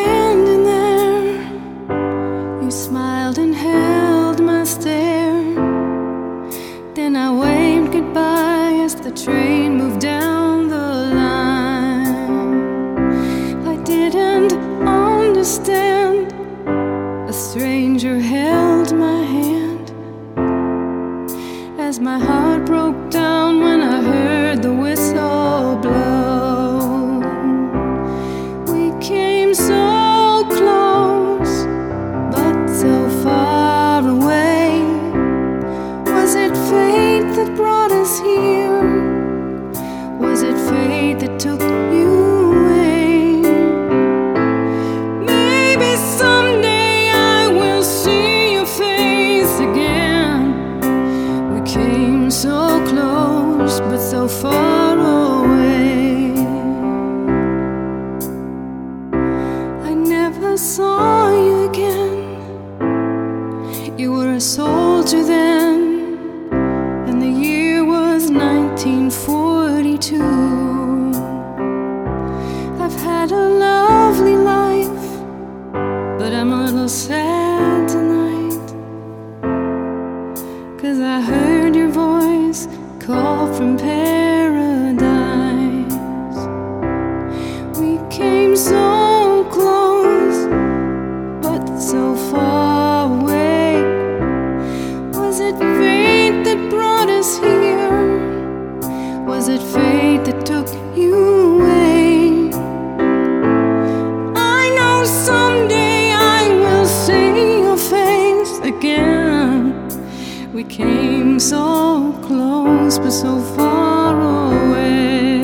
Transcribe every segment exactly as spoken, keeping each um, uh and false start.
standing there, you smiled and held my stare. Then I waved goodbye as the train moved down the line. I didn't understand. A stranger held my hand as my heart broke down when I heard the whistle blow. We came so close, but so far away. Was it fate that brought us here? Was it fate that took you away? Maybe someday I will see your face again. We came so close, but so far away. I never saw you again. You were a soldier then, and the year was nineteen forty-two. I've had a lovely life, but I'm a little sad tonight, 'cause I heard your voice call from paradise. We came so close, but so far away. Was it fate that brought us here? Was it fate that took you away? I know someday I will see your face again. We came so close, but so far away.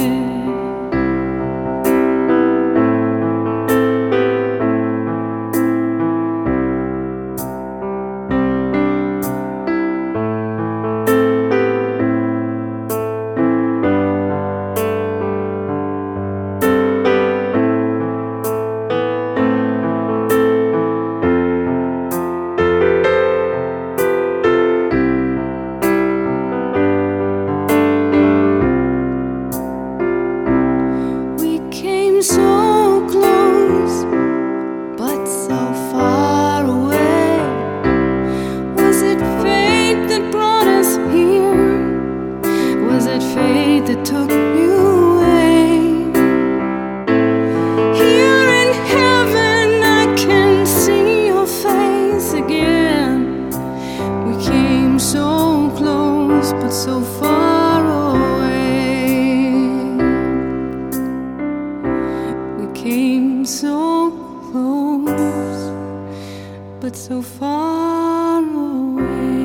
So close, but so far away. Was it fate that brought us here? Was it fate that took you away? Here in heaven I can see your face again. We came so close, but so far away. Came so close, but so far away.